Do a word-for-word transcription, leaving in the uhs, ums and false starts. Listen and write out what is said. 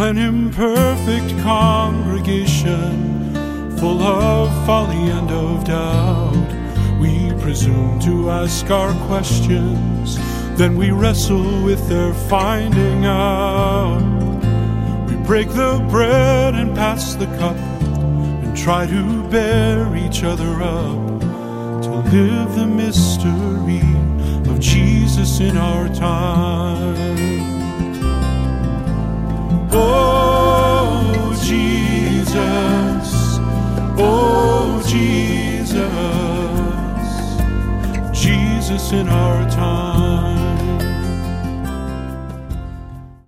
an imperfect congregation, full of folly and of doubt. We presume to ask our questions, then we wrestle with their finding out. We break the bread and pass the cup, and try to bear each other up, to live the mystery of Jesus in our time. Oh, Jesus, oh, Jesus, Jesus in our